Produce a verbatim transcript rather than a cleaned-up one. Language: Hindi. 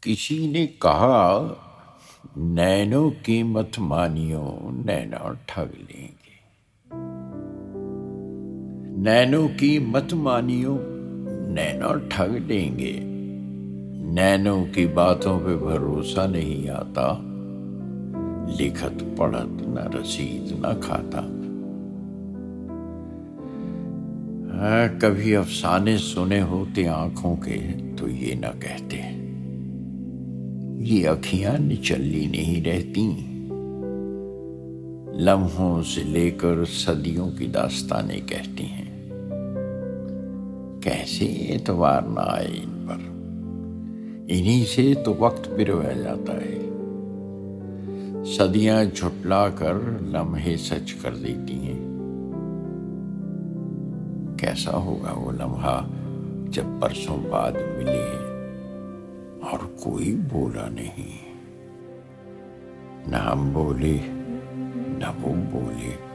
किसी ने कहा नैनों की मत मानियो, नैना ठग लेंगे। नैनों की मत मानियो, नैना ठग लेंगे। नैनों की बातों पे भरोसा नहीं आता, लिखत पढ़त न रसीद न खाता। हाँ, कभी अफसाने सुने होते आंखों के तो ये न कहते, ये अखियां निचल्ली नहीं रहती। लम्हों से लेकर सदियों की दास्तानें कहती हैं। कैसे एतवार ना आए इन पर, इन्हीं से तो वक्त बिरवा जाता है। सदियां झुटला कर लम्हे सच कर देती हैं। कैसा होगा वो लम्हा जब बरसों बाद मिले और कोई बोला नहीं, न हम बोले न वो बोले।